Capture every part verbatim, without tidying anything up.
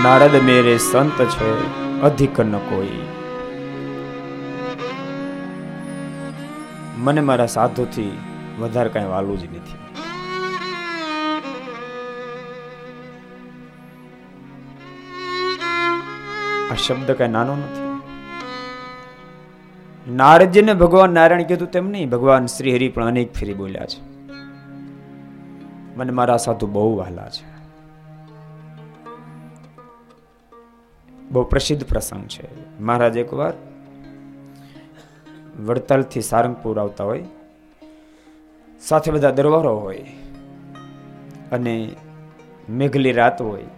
નારદ મેરે સંત છે અધિક ન કોઈ. મને મારા સાધુથી વધારે કઈ વાલું જ નથી. આ શબ્દ કઈ નાનો નથી. નારદજીને ભગવાન નારાયણ કીધું તેમ નહીં, ભગવાન શ્રી હરિ પણ અનેક ફેરી બોલ્યા છે, મને મારા સાધુ બહુ વહાલા છે. બહુ પ્રસિદ્ધ પ્રસંગ છે. મહારાજ એકવાર વડતાલથી સારંગપુર આવતા હોય, સાથે બધા દરબારો હોય અને મેઘલી રાત હોય.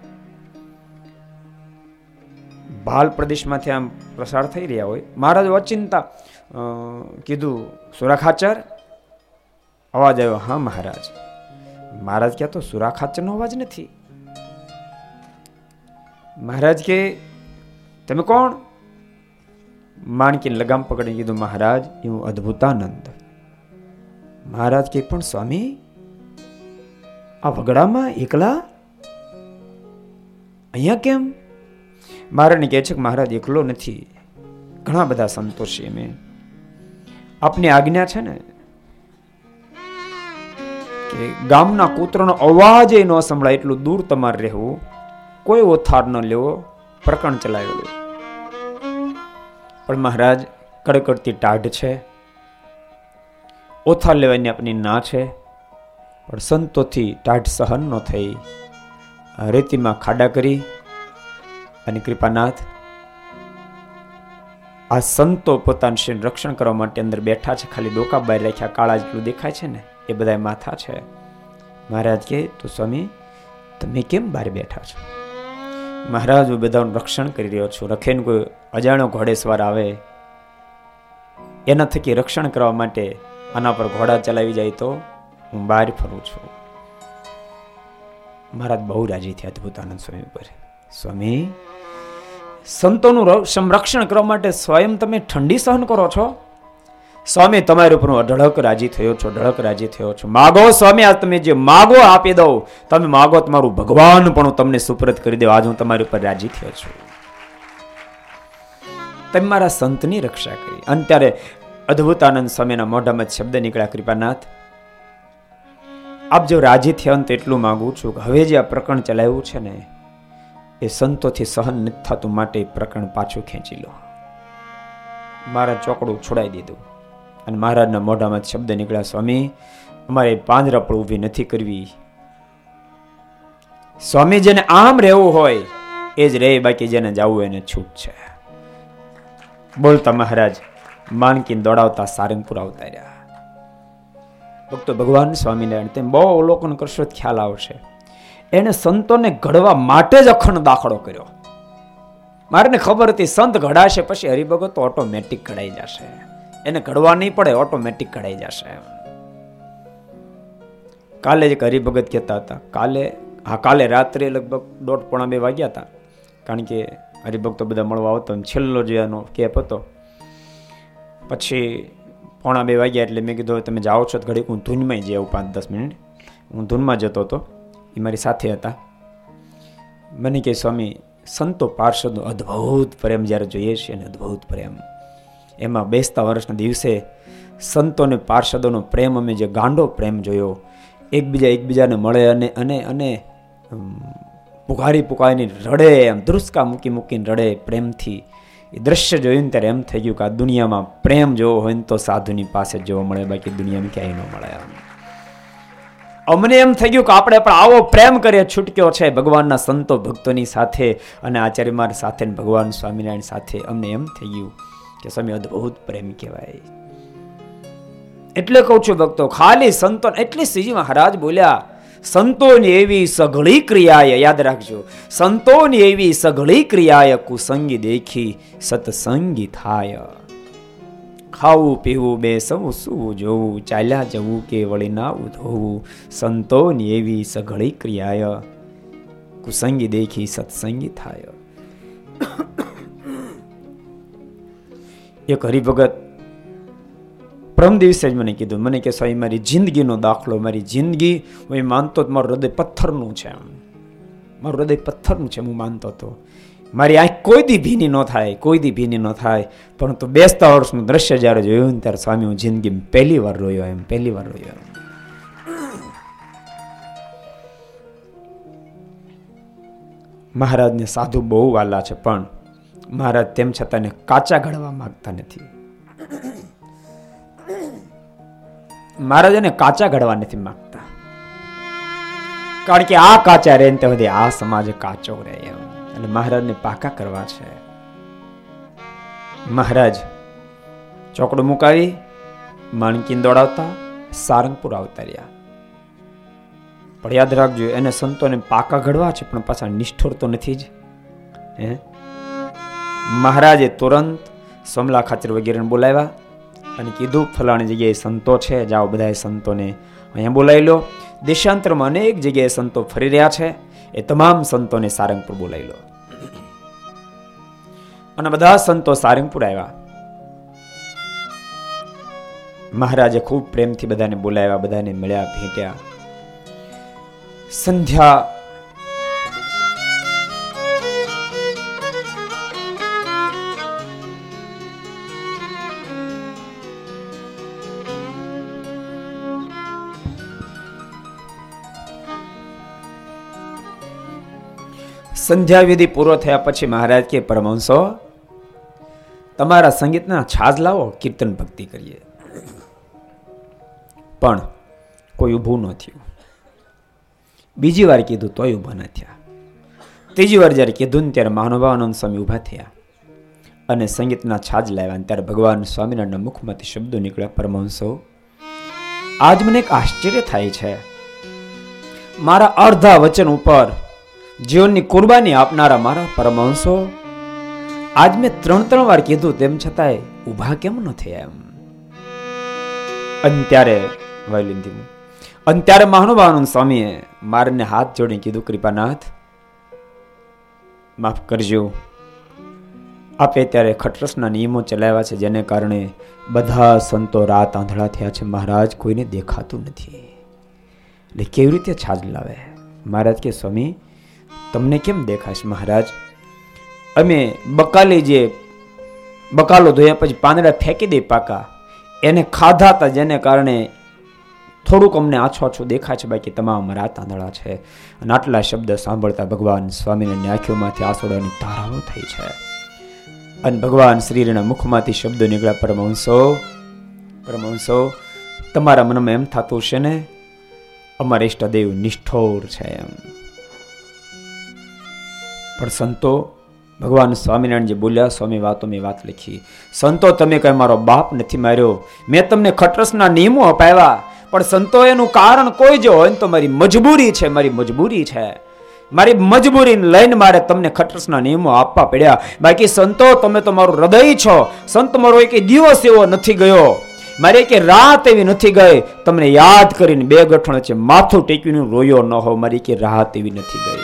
ભાલ પ્રદેશમાંથી આમ પ્રસાર થઈ રહ્યા હોય. મહારાજ અચિંતા કીધું, સુરાખાચર? અવાજ આવ્યો, હા મહારાજ. મહારાજ ક્યાં તો સુરાખાચરનો અવાજ નથી. મહારાજ કે તમે કોણ? માણકી લગામ પકડી કીધું, મહારાજ હું અદ્ભુતાનંદ. મહારાજ કે પણ સ્વામી આ વગડામાં એકલા અહીંયા કેમ? મહારાજ કહે છે કે મહારાજ એકલો નથી, ઘણા બધા સંતો છે. મેં આપની આજ્ઞા છે ને કે ગામના કૂતરોનો અવાજ એ ન સંભળાય એટલું દૂર તમારે રહેવું, કોઈ ઓથાર ન લેવો, પ્રકરણ ચલાવેલું. પણ મહારાજ કડકડતી ટાઢ છે, ઓથાર લેવાની આપની ના છે, પણ સંતોથી ટાઢ સહન ન થઈ. રેતીમાં ખાડા કરી અને કૃપાનાથ આ સંતો પોતાનું શરીર રક્ષણ કરવા માટે અંદર બેઠા છે, ખાલી ડોકા બહાર રાખ્યા, કાળા જેટલું દેખાય છે ને એ બધા માથા છે. મહારાજ કે તો સ્વામી તમે કેમ બહાર બેઠા છો? મહારાજ હું બધાનું રક્ષણ કરી રહ્યો છું. રખેન કોઈ અજાણ્યો ઘોડેસવાર આવે એના થકી રક્ષણ કરવા માટે આના પર ઘોડા ચલાવી જાય તો હું બહાર ફરું છું. મહારાજ બહુ રાજી થયા અદ્ભુતાનંદ સ્વામી પર. સ્વામી સંતોનું સંરક્ષણ કરવા માટે સ્વયં તમે ઠંડી સહન કરો છો? સ્વામી તમારી ઉપર હું અઢળક રાજી થયો છો, અઢળક રાજી થયો છો. માગો સ્વામી, આજ તમે જે માગો આપી દઉં. તમે માગો તમારું ભગવાન પણ હું તમને સુપ્રત કરી દઉં. આજ હું તમારી ઉપર રાજી થયો છું. તમે મારા સંતની રક્ષા કરી. અને ત્યારે અદ્ભુતાનંદ સ્વામીના મોઢામાં શબ્દ નીકળ્યા, કૃપાનાથ આપ જો રાજી થયા તો એટલું માંગુ છું કે હવે જે આ પ્રકરણ ચલાવ્યું છે ને એ સંતોથી સહન નથી થતું, માટે પ્રકરણ પાછું ખેંચી લો. મારા ચોકડું છોડાઈ દીધું અને મહારાજના મોઢામાં શબ્દ નીકળ્યા, સ્વામી અમારે પાંજરા પર ઊભી નથી કરવી. સ્વામી જેને આમ રહેવું હોય એ જ રહે, બાકી જેને જવું એને છૂટ છે. બોલતા મહારાજ માણકીને દોડાવતા સારંગપુર આવતા રહ્યા. ભક્તો ભગવાન સ્વામિનારાયણ તેમ બહુ અવલોકન કરશો ખ્યાલ આવશે. એને સંતોને ઘડવા માટે જ અખંડ દાખલો કર્યો. મારે ખબર હતી સંત ઘડાશે પછી હરિભગત તો ઓટોમેટિક ઘડાઈ જશે, એને ઘડવા નહીં પડે, ઓટોમેટિક ઘડાઈ જશે. કાલે જ હરિભગત કહેતા હતા, કાલે હા કાલે રાત્રે લગભગ દોઢ પોણા બે વાગ્યા હતા, કારણ કે હરિભક્તો બધા મળવા આવતો છેલ્લો જે એનો કેપ હતો. પછી પોણા બે વાગ્યા એટલે મેં કીધું તમે જાઓ છો તો ઘડીક હું ધૂનમાં જઈ આવું, પાંચ દસ મિનિટ. હું ધૂનમાં જતો હતો, એ મારી સાથે હતા. મને કહે સ્વામી સંતો પાર્ષદનો અદ્ભુત પ્રેમ જ્યારે જોઈએ છીએ ને, અદ્ભુત પ્રેમ એમાં બેસતા વર્ષના દિવસે સંતોને પાર્ષદોનો પ્રેમ અમે જે ગાંડો પ્રેમ જોયો, એકબીજા એકબીજાને મળે અને અને અને પુકારી પુકારીને રડે, એમ ધ્રુસકા મૂકી મૂકીને રડે પ્રેમથી. એ દ્રશ્ય જોયું ને ત્યારે એમ થઈ ગયું કે આ દુનિયામાં પ્રેમ જોવો હોય ને તો સાધુની પાસે જોવા મળે, બાકી દુનિયામાં ક્યાંય ન મળે. અમને એમ થઈ ગયું કે આપણે પણ આવો પ્રેમ કરીએ છૂટક્યો છે ભગવાનના સંતો ભક્તોની સાથે અને આચાર્ય માર સાથે ભગવાન સ્વામિનારાયણ સાથે. અમને એમ થઈ ગયું કે સ્વામી અદ્ભુત પ્રેમ કહેવાય. એટલે કહું છું ભક્તો, ખાલી સંતો એટલે શ્રીજી મહારાજ બોલ્યા, સંતોની એવી સઘળી ક્રિયાએ, યાદ રાખજો, સંતોની એવી સઘળી ક્રિયાએ કુસંગી દેખી સત્સંગી થાય. ખાવું પીવું બેસવું સૂવું જોવું ચાલ્યા જવું કે વળી ના ઉધોવું, સંતોની એવી સઘળી ક્રિયાય કુસંગી દેખી સત્સંગી થાય. એક હરિભગત પ્રમ દિવસે જ મને કીધું, મને કે સ્વામી મારી જિંદગીનો દાખલો, મારી જિંદગી હું માનતો મારું હૃદય પથ્થરનું છે. મારું હૃદય પથ્થરનું છે, હું માનતો હતો. મારી આંખ કોઈ દી ભીની ન થાય, કોઈ દી ભીની ન થાય. પરંતુ બેસતા વર્ષનું દ્રશ્ય જ્યારે જોયું ને ત્યારે સ્વામી હું જિંદગી પહેલી વાર રોયો એમ, પહેલી વાર રોયો. મહારાજને સાધુ બહુ વાલા છે, પણ મહારાજ તેમ છતાં એને કાચા ઘડવા માંગતા નથી. મહારાજ એને કાચા ઘડવા નથી માંગતા, કારણ કે આ કાચા રહે ને તે આ સમાજ કાચો રહે એમ. એટલે મહારાજને પાકા કરવા છે. મહારાજ ચોકડું મુકાવી માણકીને દોડાવતા સારંગપુર આવતા રહ્યા. પણ યાદ રાખજો, એને સંતોને પાકા ઘડવા છે, પણ પાછા નિષ્ઠુર તો નથી જ. હે મહારાજે તુરંત સોમલા ખાચર વગેરેને બોલાવ્યા અને કીધું ફલાણી જગ્યાએ સંતો છે, જાઓ બધા સંતોને અહીંયા બોલાવી લો. દેશાંતરમાં અનેક જગ્યાએ સંતો ફરી રહ્યા છે, એ તમામ સંતોને સારંગપુર બોલાવી લો. અને બધા સંતો સારંગપુર આવ્યા. મહારાજે ખૂબ પ્રેમથી બધાને બોલાવ્યા, બધાને મળ્યા, ભેટ્યા. સંધ્યા સંધ્યા વિધિ પૂરો થયા પછી મહારાજ કે પરમહંસો તમારા સંગીતના છાજ લાવો, કીર્તન ભક્તિ કરીએ. પણ કોઈ ઊભું ન થયું. બીજી વાર કીધું તોય ઊભા ન થયા. ત્રીજી વાર જ્યારે કીધું ને ત્યારે મહાનુભાવાનંદ સ્વામી ઊભા થયા અને સંગીતના છાજ લાવ્યા. ત્યારે ભગવાન સ્વામિનારાયણના મુખમાંથી શબ્દો નીકળ્યા, પરમહંસો આજ મને એક આશ્ચર્ય થાય છે. મારા અર્ધા વચન ઉપર જીવનની કુરબાની આપનારા મારા પરમહંસો આજ મેં ત્રણ ત્રણ વાર કીધું તેમ છતાંય ઊભા કેમ ન થયા એમ. અને ત્યારે વાયલિનથી અને ત્યારે મહાનુભાવાનંદ સ્વામીએ મારને હાથ જોડીને કીધું, કૃપાનાથ માફ કરજો, આપે ત્યારે ખટરસના નિયમો ચલાવ્યા છે, જેને કારણે બધા સંતો રાત આંધળા થયા છે. મહારાજ કોઈને દેખાતું નથી, એટલે કેવી રીતે છાજ લાવે? મહારાજ કે સ્વામી તમને કેમ દેખાશે? મહારાજ અમે બકાલી જે બકાલો ધોયા પછી પાંદડા ફેંકી દે પાકા, એને ખાધા હતા, જેને કારણે થોડુંક અમને આછો આછું દેખાય છે, બાકી તમામ રાત આંધળા છે. અને આટલા શબ્દ સાંભળતા ભગવાન સ્વામિનારાયણની આંખોમાંથી આંસુડાની ધારાઓ થઈ છે. અને ભગવાન શ્રીના મુખમાંથી શબ્દો નીકળ્યા, પરમહંસો પરમહંસો તમારા મનમાં એમ થતું છે ને અમારા ઈષ્ટદેવ નિષ્ઠોર છે એમ. પણ સંતો ભગવાન સ્વામિનારાયણ જે બોલ્યા, સ્વામી વાતો મેં વાત લખી, સંતો તમે કઈ મારો બાપ નથી માર્યો, મેં તમને ખટરસના નિયમો અપાવ્યા, પણ સંતો એનું કારણ કોઈ જો હોય તો મારી મજબૂરી છે, મારી મજબૂરી છે, મારી મજબૂરીને લઈને મારે તમને ખટરસના નિયમો આપવા પડ્યા. બાકી સંતો તમે તો મારું હૃદય છો. સંત મારો એક દિવસ એવો નથી ગયો, મારી એક રાત એવી નથી ગઈ તમને યાદ કરીને બે ગઠણ છે માથું ટેકવીને રોયો ન હો, મારી એક રાત એવી નથી ગઈ.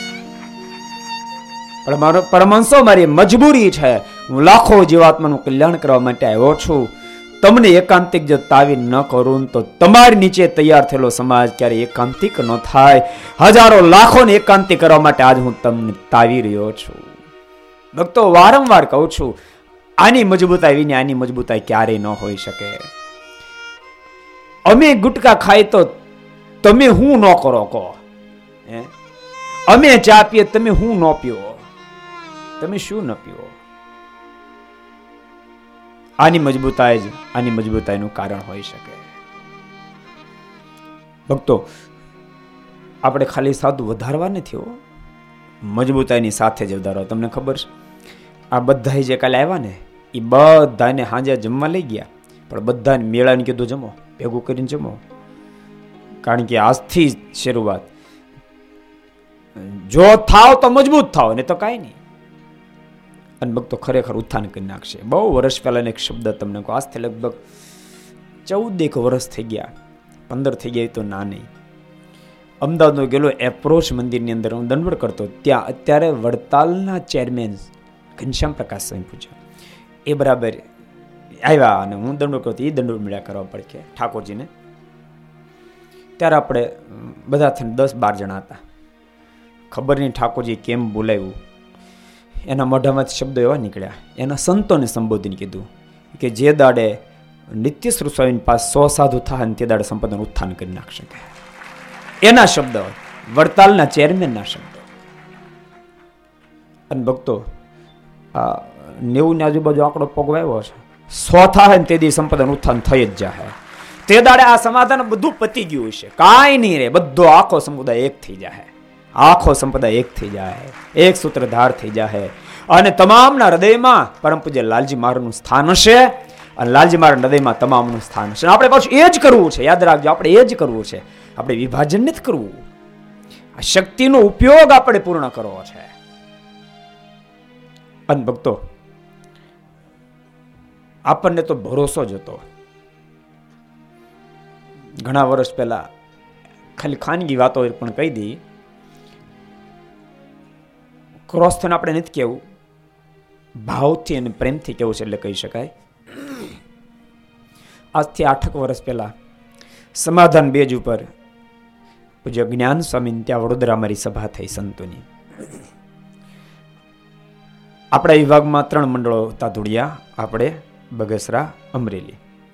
પણ મારો પરમહંસો મારી મજબૂરી છે, હું લાખો જીવાત્માનું કલ્યાણ કરવા માટે આવ્યો છું. તમને એકાંતિક જો તાવી ન કરું તો તમારી નીચે તૈયાર થયેલો સમાજ ક્યારે એકાંતિક ન થાય. હજારો લાખોને એકાંતિક કરવા માટે આજ હું તમને તાવી રહ્યો છું. ભક્તો વારંવાર કહું છું, આની મજબૂતાઈ વિના આની મજબૂતાઈ ક્યારેય ન હોઈ શકે. અમે ગુટકા ખાઈ તો તમે હું ન કરો કહો, હે અમે ચા પીએ તમે હું ન પીઓ, તમે શું ન પીઓ? આની મજબૂતાઈ જ આની મજબૂતાઈનું કારણ હોઈ શકે. ભક્તો આપણે ખાલી સાદું વધારવા નથી, મજબૂતાઈની સાથે જ વધારવા. તમને ખબર છે આ બધા જે કાલે આવ્યા ને એ બધાને હાજે જમવા લઈ ગયા, પણ બધાને મેળાને કીધું જમો, ભેગું કરીને જમો, કારણ કે આજથી શરૂઆત જો થાવ તો મજબૂત થાવ, ને તો કાંઈ નહીં. અને ભક્તો ખરેખર ઉત્થાન કરી નાખશે. બહુ વર્ષ પહેલા એક શબ્દ તમને કહું, આજથી લગભગ ચૌદ એક વર્ષ થઈ ગયા, પંદર થઈ ગયા તો ના નહીં. અમદાવાદનો ગયેલો એપ્રોચ મંદિરની અંદર હું દંડવડ કરતો, ત્યાં અત્યારે વડતાલના ચેરમેન ઘનશ્યામ પ્રકાશ સ્વામી પૂછ્યા, એ બરાબર આવ્યા અને હું દંડવડ કરતો, એ દંડવડ મળ્યા કરવા પડે ઠાકોરજીને. ત્યારે આપણે બધા થઈને દસ બાર જણા હતા ખબર નહીં ઠાકોરજી કેમ બોલાવ્યું. એના મોઢામાંથી શબ્દો એવા નીકળ્યા. એના સંતોને સંબોધીને કીધું કે જે દાડે નિત્ય સ્વામી પાસે સો સાધુ થાય તે દાડે સંપદાનું ઉત્થાન કરી નાખશે. એના શબ્દો, વડતાલના ચેરમેનના શબ્દો. અને ભક્તો, આ નેવું ની આજુબાજુ આંકડો પગવાયો છે. સો થાય ને તે દી સંપદાનું ઉત્થાન થઈ જ જાય. તે દાડે આ સમાધાન બધું પતી ગયું છે. કાંઈ નહીં રે, બધો આખો સમુદાય એક થઈ જાય. આખો સંપ્રદાય એક થઈ જાય, એક સૂત્રધાર થઈ જાય. અને તમામના હૃદયમાં પરમ પૂજ્ય લાલજી મહારાજનું સ્થાન હશે. અને લાલજી મહારાજ હૃદયમાં તમામનું સ્થાન હશે. આપણે પાછું એ જ કરવું છે. યાદ રાખજો, આપણે એ જ કરવું છે. આપણે વિભાજન નથી કરવું. આ શક્તિનો ઉપયોગ આપણે પૂર્ણ કરવો છે. અને ભક્તો, આપણને તો ભરોસો જ હતો. ઘણા વર્ષ પહેલા ખાલી ખાનગી વાતો પણ કહી દી. ક્રોસ થઈને આપણે નથી કહેવું, ભાવથી અને પ્રેમથી કેવું છે એટલે કહી શકાય. આજથી આઠક વર્ષ પહેલા સમાધાન બેજ ઉપર પૂજ્ય જ્ઞાન સ્વામી ત્યાં વડોદરા મારી સભા થઈ સંતોની. આપણા વિભાગમાં ત્રણ મંડળો હતા, ધુડિયા, આપણે, બગસરા, અમરેલી.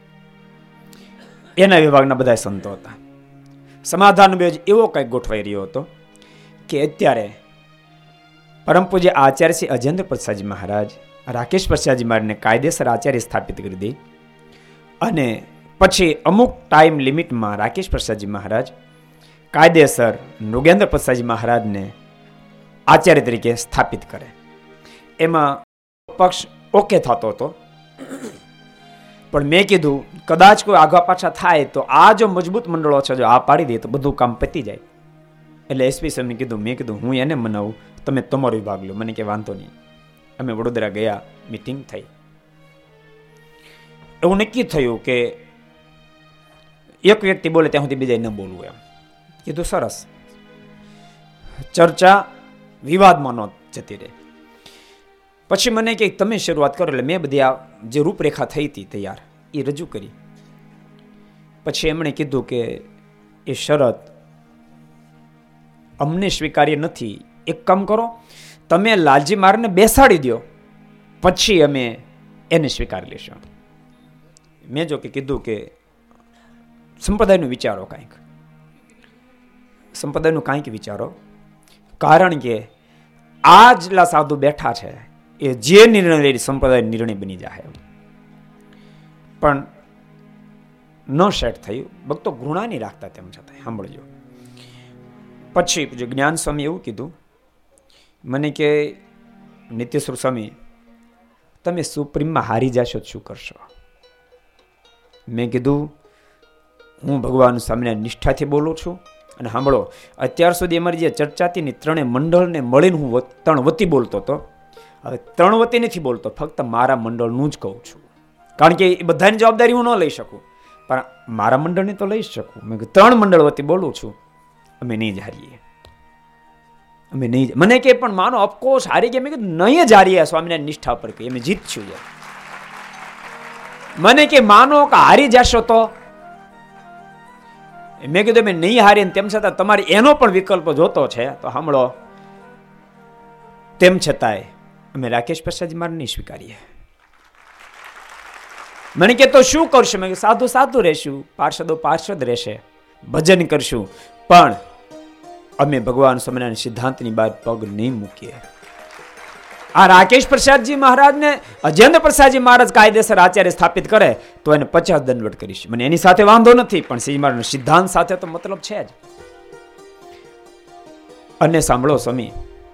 એના વિભાગના બધા સંતો હતા. સમાધાન બેજ એવો કંઈક ગોઠવાઈ રહ્યો હતો કે અત્યારે પરમ પૂજ્ય આચાર્ય શ્રી અજેન્દ્ર પ્રસાદજી મહારાજ રાકેશ પ્રસાદજી મહારાજને કાયદેસર આચાર્ય સ્થાપિત કરી દે. અને પછી અમુક ટાઈમ લિમિટમાં રાકેશ પ્રસાદજી મહારાજ કાયદેસર નૃગેન્દ્ર પ્રસાદજી મહારાજને આચાર્ય તરીકે સ્થાપિત કરે. એમાં પક્ષ ઓકે થતો હતો. પણ મેં કીધું કદાચ કોઈ આગા પાછા થાય તો આ જો મજબૂત મંડળો છે, જો આ પાડી દે તો બધું કામ પતી જાય. એટલે એસપી સાહેબને કીધું, મેં કીધું હું એને મનાવું, તમે તમારો વિભાગ લો. મને કે વાંધો નહીં. અમે વડોદરા ગયા, મીટિંગ થઈ. એવું નક્કી થયું કે એક વ્યક્તિ બોલે ત્યાં સુધી બીજા ન બોલવું. એમ કીધું, સરસ. ચર્ચા વિવાદમાં ન જતી રહે. પછી મને કે તમે શરૂઆત કરો. એટલે મેં બધી આ જે રૂપરેખા થઈ હતી તૈયાર એ રજૂ કરી. પછી એમણે કીધું કે એ શરત અમને સ્વીકાર્ય નથી. એક કામ કરો, તમે લાલજી મહારાજને બેસાડી દો, પછી અમે એને સ્વીકારી લેશું. મેં જો કે કીધું કે સંપ્રદાયનું વિચારો, કાંઈક સંપ્રદાયનું કાંઈક વિચારો. કારણ કે આ જેટલા સાધુ બેઠા છે એ જે નિર્ણય લે સંપ્રદાય નિર્ણય બની જાય. પણ ન સેટ થયું. ભક્તો ઘૃણા નહીં રાખતા તેમ છતાં સાંભળજો. પછી જ્ઞાન સ્વામી એવું કીધું મને કે નિત્યેશ્વર સ્વામી, તમે સુપ્રીમમાં હારી જશો શું કરશો? મેં કીધું હું ભગવાન સ્વામીના નિષ્ઠાથી બોલું છું. અને સાંભળો, અત્યાર સુધી અમારી જે ચર્ચા હતી ને ત્રણેય મંડળને મળીને હું ત્રણ વતી બોલતો હતો. હવે ત્રણ વતી નથી બોલતો, ફક્ત મારા મંડળનું જ કહું છું. કારણ કે એ બધાની જવાબદારી હું ન લઈ શકું, પણ મારા મંડળની તો લઈ શકું. મેં ત્રણ મંડળ વતી બોલું છું. અમે નહીં જ હારીએ, અમે નહીં. મને કે પણ માનો ઓફકોર્સ હારી ગયા. મેં કીધું નહીં જ હારીએ, સ્વામિનારાયણ નિષ્ઠા પર કહી અમે જીતશું. મને કે માનો કે હારી જશો તો? મેં કીધું અમે નહીં હારીએ, તેમ છતાં તમારે એનો પણ વિકલ્પ જોતો છે તો સાંભળો. તેમ છતાંય અમે રાકેશ પ્રસાદજી મારે નહીં સ્વીકારીએ. મને કે તો શું કરશું? મેં સાધુ સાધુ રહેશું, પાર્ષદો પાર્ષદ રહેશે, ભજન કરશું, પણ અમે ભગવાન સ્વામિનારાયણ સિદ્ધાંતની બહાર પગ નહીં મૂકીએ. આ રાકેશ પ્રસાદજી મહારાજને અજેન્દ્ર પ્રસાદજી મહારાજ કાયદેસર આચાર્ય સ્થાપિત કરે તો એને પચાસ દંડવટ કરીશ. મને એની સાથે વાંધો નથી, પણ શ્રી મહારાજના સિદ્ધાંત સાથે તો મતલબ છે જ. અને સાંભળો સ્વામી,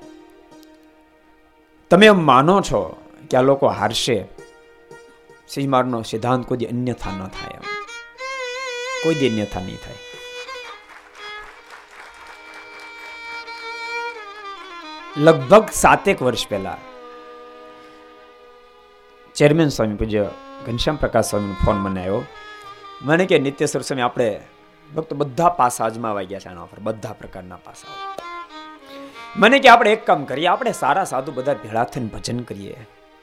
તમે એમ માનો છો કે આ લોકો હારશે? શ્રી મહારાજનો સિદ્ધાંત કોઈ અન્યથા ન થાય, એમ કોઈ દી અન્યથા નહીં થાય. લગભગ સાતેક વર્ષ પહેલા ચેરમેન સ્વામી પૂજ્ય ઘનશ્યામ પ્રકાશ સ્વામીનો ફોન મને આવ્યો. મને કે નિત્યેશ્વર સ્વામી, આપણે ભક્તો બધા પાસા અજમાવા ગયા છે આના પર, બધા પ્રકારના પાસાઓ. મને કે આપણે એક કામ કરીએ, આપણે સારા સાધુ બધા ભેળા થઈને ભજન કરીએ.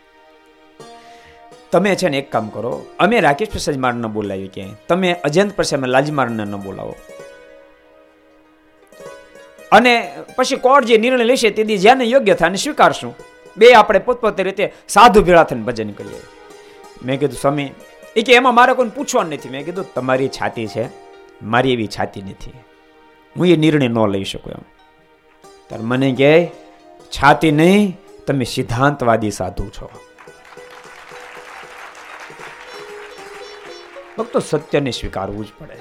તમે છે ને એક કામ કરો, અમે રાકેશ પ્રસાદ મહારાજ ન બોલાવીએ ક્યાંય, તમે અજંત પ્રસાદ લાલજી મહારાજ ન બોલાવો. અને પછી કોર્ટ જે નિર્ણય લેશે તે દી જેને યોગ્ય થાય અને સ્વીકારશું. બે આપણે પોતપોતે રીતે સાધુ ભેળા થઈને ભજન કરીએ. મેં કીધું સ્વામી, એ કે એમાં મારે કોઈને પૂછવાનું નથી. મેં કીધું તમારી છાતી છે, મારી એવી છાતી નથી, હું એ નિર્ણય ન લઈ શકું એમ. ત્યારે મને કહે છાતી નહીં, તમે સિદ્ધાંતવાદી સાધુ છો. ભક્તો સત્યને સ્વીકારવું જ પડે.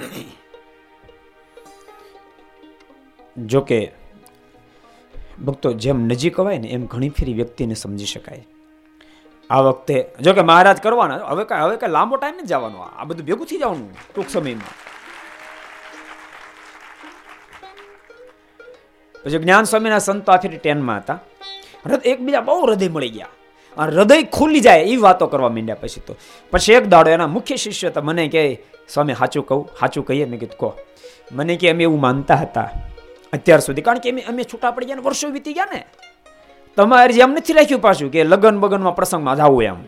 જોકે ભક્તો જેમ નજીક અવાય ને એમ ઘણી ફેરી વ્યક્તિને સમજી શકાય. આ વખતે જોકે મહારાજ કરવાના, હવે કઈ હવે કઈ લાંબો ટાઈમ નથી જવાનો, આ બધું ભેગું થઈ જવાનું ટૂંક સમયમાં. પછી જ્ઞાન સ્વામીના સંતો આ ફેરી ટેનમાં હતા, એકબીજા બહુ હૃદય મળી ગયા, હૃદય ખુલી જાય એવી વાતો કરવા માંડ્યા. પછી તો પછી એક દાડો એના મુખ્ય શિષ્ય હતા, મને કહે સ્વામી સાચું કહું, સાચું કહીએ. મેં કીધું કહો. મને કે અમે એવું માનતા હતા અત્યાર સુધી, કારણ કે અમે અમે છૂટા પડી ગયા ને વર્ષો વીતી ગયા ને, તમારે જેમ નથી રાખ્યું પાછું કે લગન બગનમાં પ્રસંગમાં જવું એમ.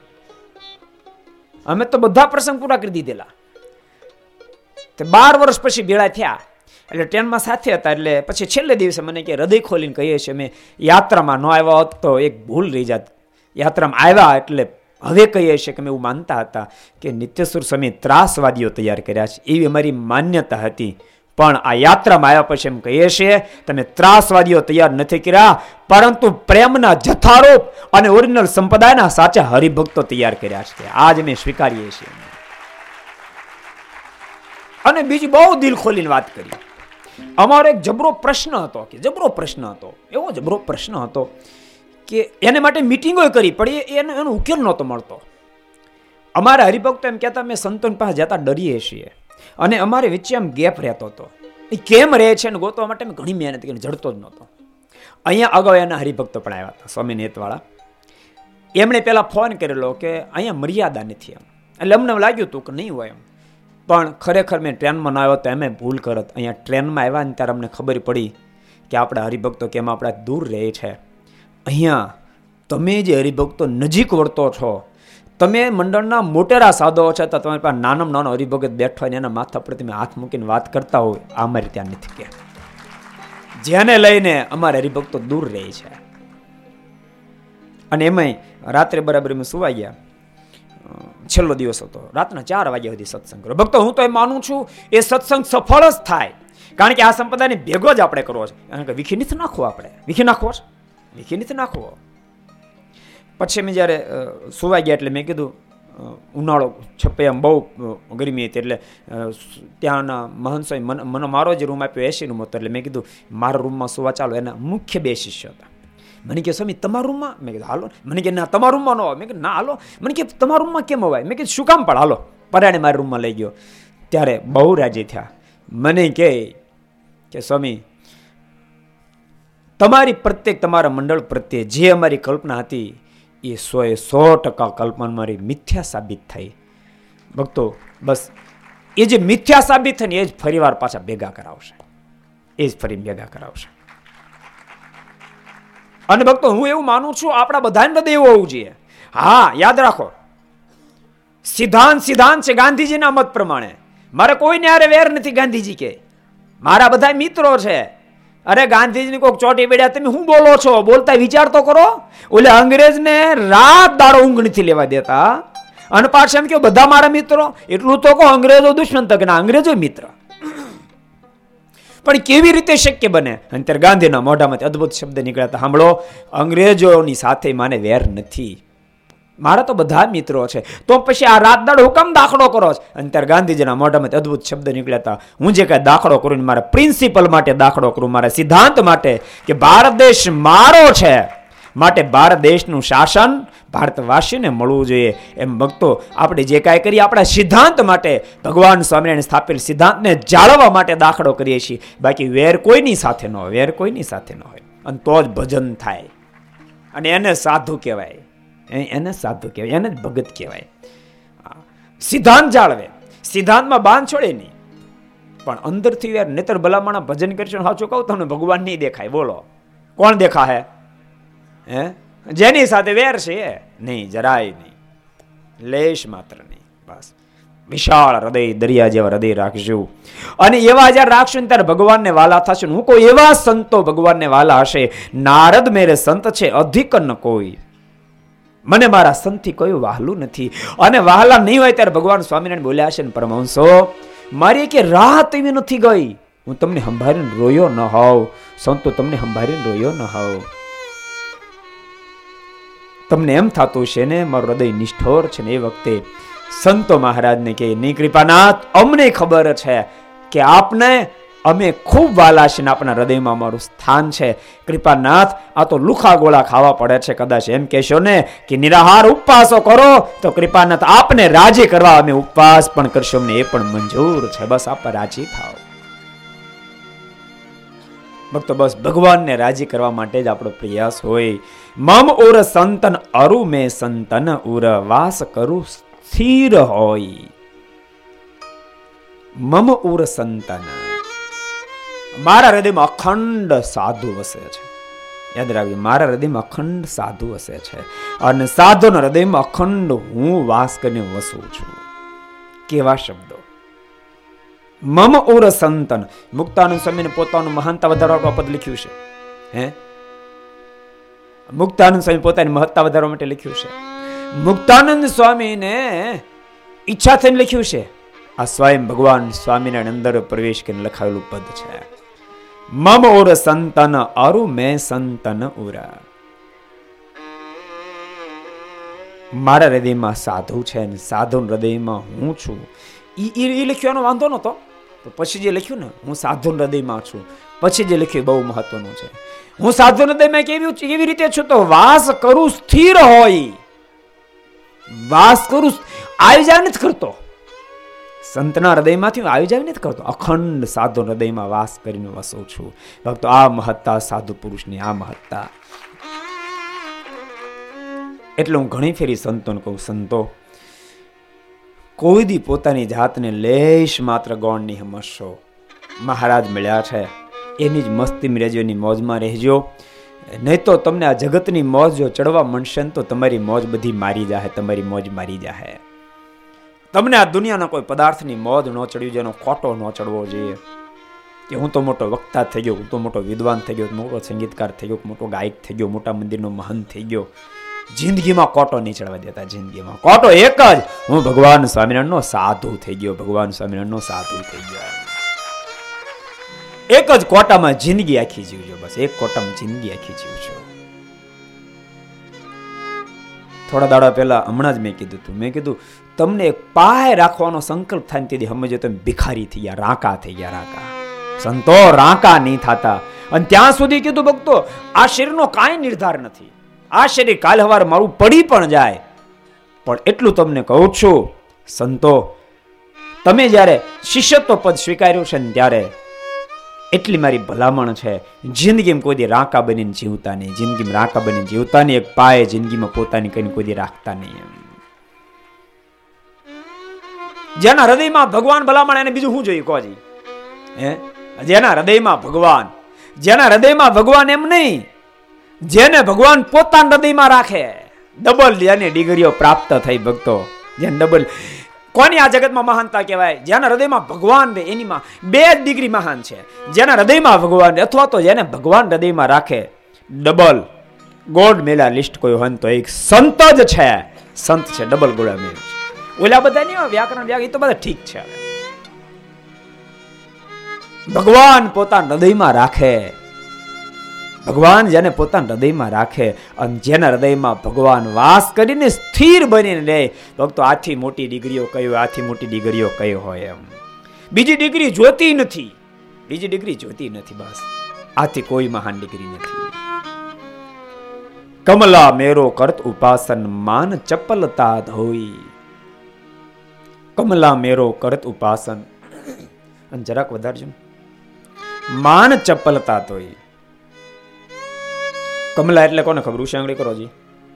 અમે તો બધા પ્રસંગ પૂરા કરી દીધેલા. બાર વર્ષ પછી ભેળા થયા એટલે ટ્રેનમાં સાથે હતા. એટલે પછી છેલ્લે દિવસે મને કે હૃદય ખોલીને કહીએ છીએ, અમે યાત્રામાં ન આવ્યા હોત તો એક ભૂલ રહી જાત, યાત્રામાં આવ્યા એટલે હવે કહીએ છીએ કે અમે એવું માનતા હતા કે નિત્યસુર સ્વામી ત્રાસવાદીઓ તૈયાર કર્યા છે, એવી અમારી માન્યતા હતી. પણ આ યાત્રામાં આવ્યા પછી એમ કહીએ છીએ તમે ત્રાસવાદીઓ તૈયાર નથી કર્યા, પરંતુ પ્રેમના જથ્થારૂપ અને ઓરિજિનલ સંપ્રદાયના સાચા હરિભક્તો તૈયાર કર્યા છે. આજ અમે સ્વીકારીએ છીએ. અને બીજી બહુ દિલ ખોલીને વાત કરી. અમારો એક જબરો પ્રશ્ન હતો, કે જબરો પ્રશ્ન હતો, એવો જબરો પ્રશ્ન હતો કે એને માટે મિટિંગો કરી પડી, એનો એનો ઉકેલ નહોતો મળતો. અમારા હરિભક્તો એમ કહેતા અમે સંતોન પાસે જતા ડરીએ છીએ, અને અમારે વચ્ચે આમ ગેપ રહેતો હતો. એ કેમ રહે છે ને ગોતવા માટે ઘણી મહેનત કરી, જડતો જ નહોતો. અહીંયા અગાઉ એના હરિભક્તો પણ આવ્યા હતા, સ્વામી નેતવાળા. એમણે પેલા ફોન કરેલો કે અહીંયા મર્યાદા નથી એમ. એટલે અમને લાગ્યું હતું કે નહીં હોય એમ, પણ ખરેખર મેં ટ્રેનમાં ના આવ્યો તો એમ ભૂલ કરત. અહીંયા ટ્રેનમાં આવ્યા ને ત્યારે અમને ખબર પડી કે આપણા હરિભક્તો કેમ આપણા દૂર રહે છે. અહીંયા તમે જે હરિભક્તો નજીક વર્તો છો, તમે મંડળના મોટેરા સાધો છો, તો તમારી પાસે નાનામાં નાનો હરિભગત બેઠો હોય ને એના માથા પર તમે હાથ મૂકીને વાત કરતા હોય, આ અમારી ત્યાં નથી કે જેને લઈને અમારે હરિભક્તો દૂર રહે છે. અને એમાંય રાત્રે બરાબર અમે સુવા ગયા, છેલ્લો દિવસ હતો, રાતના ચાર વાગ્યા સુધી સત્સંગ કર્યો. ભક્તો હું તો એ માનું છું એ સત્સંગ સફળ જ થાય, કારણ કે આ સંપ્રદાયને ભેગો જ આપણે કરવો છે. કારણ કે વિખી નથી નાખવો, આપણે વિખી નાખવો છે, વિખી નથી નાખવો. પછી મેં જ્યારે સુવા ગયા એટલે મેં કીધું, ઉનાળો છપ્પે આમ બહુ ગરમી હતી, એટલે ત્યાંના મહંતોએ મને મને મારો જે રૂમ આપ્યો એસી રૂમ હતો. એટલે મેં કીધું મારા રૂમમાં સુવા ચાલો. એના મુખ્ય બે શિષ્ય હતા. મને કે સ્વામી તમારા રૂમમાં? મેં કીધું હાલો. મને કે ના તમારા રૂમમાં ન હોય. મેં કીધું ના હાલો. મને કે તમારા રૂમમાં કેમ અવાય? મેં કીધું શું કામ પણ હાલો. પરાણે મારા રૂમમાં લઈ ગયો. ત્યારે બહુ રાજી થયા. મને કહે કે સ્વામી તમારી પ્રત્યેક તમારા મંડળ પ્રત્યે જે અમારી કલ્પના હતી એ સો એ સો ટકા કલ્પના મારી મિથ્યા સાબિત થઈ. ભક્તો બસ એ જે મિથ્યા સાબિત થઈ ને એ જ ફરીવાર પાછા ભેગા કરાવશે, એ જ ફરી ભેગા કરાવશે. અને ભક્તો હું એવું માનું છું આપણા બધાને હૃદય એવું હોવું જોઈએ. હા યાદ રાખો, સિદ્ધાંત સિદ્ધાંત છે ગાંધીજીના મત પ્રમાણે. મારે કોઈને હારે વેર નથી. ગાંધીજી કે મારા બધા મિત્રો છે. અરે ગાંધીજીની કોઈક ચોટી બેડ્યા, તમે શું બોલો છો? બોલતા વિચાર તો કરો. ઓલે અંગ્રેજને રાત દાડો ઊંઘ નથી લેવા દેતા, અને પાછા એમ કે બધા મારા મિત્રો. એટલું તો કહો અંગ્રેજો દુશ્મન તક ના અંગ્રેજો મિત્ર. પણ કેવી રીતે શક્ય બને? અત્યારે ગાંધીના મોઢામાંથી અદભુત શબ્દ નીકળ્યા હતા, સાંભળો, અંગ્રેજોની સાથે માને વેર નથી, મારા તો બધા મિત્રો છે. તો પછી આ રાત દાડો હુકમ દાખલો કરો છો? અત્યારે ગાંધીજીના મોઢામાંથી અદભુત શબ્દ નીકળ્યા હતા, હું જે કઈ દાખલો કરું મારા પ્રિન્સિપલ માટે દાખલો કરું, મારા સિદ્ધાંત માટે, કે ભારત દેશ મારો છે, માટે ભારત દેશનું શાસન ભારતવાસીને મળવું જોઈએ. એમ ભક્તો આપણે જે કાંઈ કરીએ આપણા સિદ્ધાંત માટે, ભગવાન સ્વામિનારાયણ સ્થાપેલ સિદ્ધાંતને જાળવવા માટે દાખલો કરીએ છીએ. બાકી વેર કોઈની સાથે ન હોય, વેર કોઈની સાથે ન હોય, અને તો જ ભજન થાય. અને એને સાધુ કહેવાય, એને સાધુ કહેવાય, એને જ ભગત કહેવાય. સિદ્ધાંત જાળવે, સિદ્ધાંતમાં બાંધ છોડે નહીં, પણ અંદરથી યાર નેતર ભલામણા ભજન કરશો. સાચું કહું તમને ભગવાન નહીં દેખાય. બોલો કોણ દેખાય? હે જેની સાથે વેર છે નહીં, જરાય નહીં, લેશ માત્ર નહીં. બસ વિશાળ હૃદય, દરિયા જેવા હૃદય રાખજો. અને એવા જ્યારે રાખશું ને ત્યારે ભગવાનને વાલા થશે. હું કોઈ એવા સંતો ભગવાનને વાલા હશે. નારદ મેરે સંત છે અધિક ન કોઈ, મને મારા સંતથી કોઈ વહાલું નથી. અને વહાલા નહીં હોય ત્યારે ભગવાન સ્વામિનારાયણ બોલ્યા છે ને, પરમહંસો મારી કે રાત એવી નથી ગઈ હું તમને સંભાળીને રોયો ન હોવ. સંતો તમને સંભાળીને રોયો ન હોવ. તમને એમ થતું છે ને મારું હૃદય નિષ્ઠોર છે ને, એ વખતે સંતો મહારાજને કે નહીં કૃપાનાથ, અમને ખબર છે કે આપને અમે ખૂબ વાલા છે ને આપણા હૃદયમાં અમારું સ્થાન છે. કૃપાનાથ, આ તો લુખા ગોળા ખાવા પડે છે. કદાચ એમ કહેશો ને કે નિરાહાર ઉપવાસો કરો તો કૃપાનાથ આપને રાજી કરવા અમે ઉપવાસ પણ કરશો, અમને એ પણ મંજૂર છે. બસ આપ રાજી થાવ. ભક્તો, બસ ભગવાનને રાજી કરવા માટે જ આપણો પ્રયાસ હોય. મમ ઉર સંતન અરુ મે સંતન ઉર વાસ કરું સ્થિર હોય. મમ ઉર સંતન, મારા હૃદયમાં અખંડ સાધુ વસે છે. યાદ રાખજો, મારા હૃદયમાં અખંડ સાધુ વસે છે. અને સાધુના હૃદયમાં અખંડ હું વાસ કરીને વસું છું. કેવા શબ્દો! મમ ઉર સંતન. મુક્તાનંદ સ્વામીને પોતાનું મહાનતા વધારવા પદ લખ્યું છે. હે મુક્તાનંદ સ્વામી પોતાની મહત્તા વધારવા માટે લખ્યું છે. મુક્તાનંદ સ્વામીને ઈચ્છા થઈને લખ્યું છે. આ સ્વયં ભગવાન સ્વામિનારાયણ અંદર પ્રવેશ કરીને લખાયેલું પદ છે. મમ ઉર સંતન અરુ મે સંતન ઉરા. મારા હૃદયમાં સાધુ છે ને સાધુ હૃદયમાં હું છું. એ લખ્યાનો વાંધો નતો. પછી જે લખ્યું ને, હું સાધુ હૃદયમાં છું, પછી જે લખ્યું બહુ મહત્વનું છે. હું સાધુ હૃદયમાં કેવી કેવી રીતે છું? તો વાસ કરું સ્થિર હોય. વાસ કરું, આવી જાય નથી કરતો. સંતના હૃદયમાંથી હું આવી જાય નથી કરતો. અખંડ સાધુ હૃદયમાં વાસ કરીને વસું છું. ભક્તો, આ મહત્તા સાધુ પુરુષની, આ મહત્તા. એટલે હું ઘણી ફેરી સંતોને કહું, સંતો કોઈ દી પોતાની જાતને લેશ માત્ર ગૌણની સમજશો. મહારાજ મળ્યા છે એની જ મસ્તીમાં રહેજો, એની મોજમાં રહેજો. નહીં તો તમને આ જગતની મોજ જો ચડવા માંડશે ને તો તમારી મોજ બધી મારી જાહે. તમારી મોજ મારી જાહે. તમને આ દુનિયાના કોઈ પદાર્થની મોજ ન ચડવી, જેનો ખોટો ન ચડવો જોઈએ. કે હું તો મોટો વક્તા થઈ ગયો, હું તો મોટો વિદ્વાન થઈ ગયો, મોટો સંગીતકાર થઈ ગયો, મોટો ગાયક થઈ ગયો, મોટા મંદિરનો મહંત થઈ ગયો. જિંદગીમાં કોટો નહીં ચડવા દેતા. જિંદગીમાં કોટો એક જ, હું ભગવાન સ્વામિનારાયણનો સાધુ થઈ ગયો. ભગવાન સ્વામિનારાયણનો સાધુ થઈ ગયો. એક જ કોટામાં જિંદગી આખી જીવજો. બસ એક કોટામાં જિંદગી આખી જીવજો. થોડા દાડા પહેલા હમણાં જ મેં કીધું હતું, મેં કીધું તમને એક પાય રાખવાનો સંકલ્પ થાય ને તેથી સમજો તમે ભિખારી થઈ ગયા, રાંકા થઈ ગયા. રાંકા સંતો રાંકા નહીં થતા. અને ત્યાં સુધી કીધું ભક્તો, આ શરીરનો કાંઈ નિર્ધાર નથી. આ શરીર કાલ સવારે મારું પડી પણ જાય. પણ એટલું તમને કહું છું સંતો, તમે જ્યારે શિષ્યત્વ પદ સ્વીકાર્યું છે ને ત્યારે એટલી મારી ભલામણ છે, જિંદગીમાં કોઈ દી રાંકા બનીને જીવતા નહીં. જિંદગીમાં રાંકા બનીને જીવતા નહીં. એક પાય જિંદગીમાં પોતાની કઈ કોઈ દી રાખતા નહીં. જેના હૃદયમાં ભગવાન ભલામણ, એને બીજું શું જોઈએ કોજી? હે જેના હૃદયમાં ભગવાન, જેના હૃદયમાં ભગવાન એમ નહીં, જેને ભગવાન પોતાના હૃદયમાં રાખે, ડબલ જેને ડિગ્રીઓ પ્રાપ્ત થઈ. ભક્તો, જેને ડબલ, કોની આ જગતમાં મહાનતા કહેવાય? જેના હૃદયમાં ભગવાન રહે એની માં બે જ ડિગ્રી મહાન છે. જેના હૃદયમાં ભગવાન રહે, અથવા તો જેને ભગવાન હૃદયમાં રાખે, ડબલ ગોલ્ડ મેલા લિસ્ટ કોઈ હોય તો એક સંત જ છે. સંત છે, ડબલ ગોળા મેલ છે. ઓલા બધા નહીં હોય વ્યાકરણ વ્યાકરણ, એ તો બધા ઠીક છે. ભગવાન પોતાના હૃદયમાં રાખે, ભગવાન જેને પોતાના હૃદયમાં રાખે અને જેના હૃદયમાં ભગવાન વાસ કરીને સ્થિર બનીને રહે, ભક્તો આથી મોટી ડિગ્રીઓ કઈ હોય, આથી મોટી ડિગ્રીઓ કઈ હોય એમ. બીજી ડિગ્રી જોતી નથી, બીજી ડિગ્રી જોતી નથી. બસ આથી કોઈ મહાન ડિગ્રી નથી. કમલા મેરો કરત ઉપાસન માન ચપલતા ધોઈ. કમલા મેરો કરત ઉપાસન, અને જરાક વધારજો, માન ચપલતા ધોઈ. કમલા એટલે કોને ખબર? ઉષાંગળી કરો જી.